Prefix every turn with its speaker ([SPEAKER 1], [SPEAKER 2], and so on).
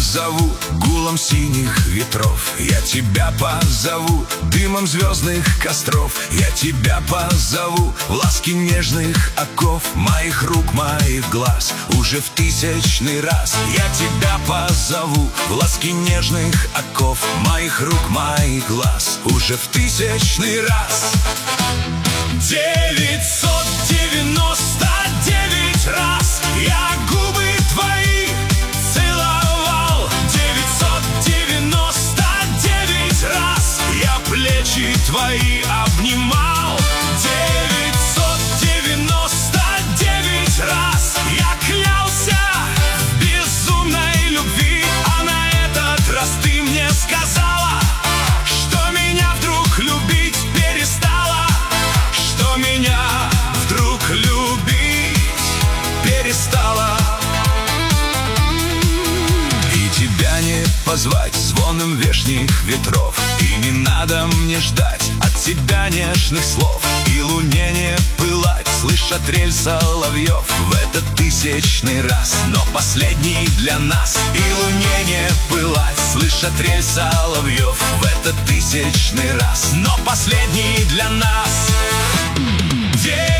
[SPEAKER 1] позову гулом синих ветров, я тебя позову дымом звездных костров, я тебя позову в ласки нежных оков моих рук, моих глаз. Уже в тысячный раз я тебя позову в ласки нежных оков моих рук, моих глаз. Уже в тысячный раз. 999 раз я губы твои целовал, 999 раз я плечи твои обнимал, 999 раз я клялся в безумной любви, а на этот раз ты мне сказала, что меня вдруг любить перестала, что меня вдруг любить перестала. И тебя не позвать звоном вешних ветров, и не надо мне ждать от тебя нежных слов, и луне не пылать, слыша трель соловьев в этот тысячный раз, но последний для нас. И луне не пылать, слыша трель соловьев в этот тысячный раз, но последний для нас.